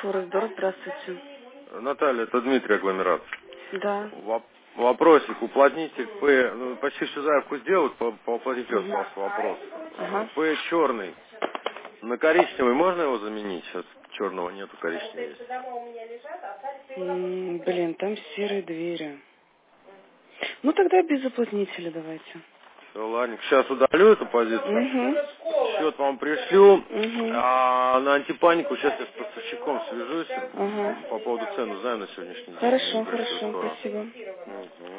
Форестдор, здравствуйте. Наталья, это Дмитрий, агломерат. Да. Вопросик, уплотнитель П, ну, почти всю заявку сделают, по уплотнителю остался вопрос. Ага. П черный, на коричневый можно его заменить? Сейчас черного нету, коричневый есть. Блин, там серые двери. Ну тогда без уплотнителя давайте. Все, ладно, сейчас удалю эту позицию. Угу. Счет вам пришлю. Угу. А на антипанику сейчас я с поставщиком свяжусь. Ага. По поводу цен узнаю на сегодняшний день. Хорошо, Они пришли хорошо, скоро. спасибо. Мгм.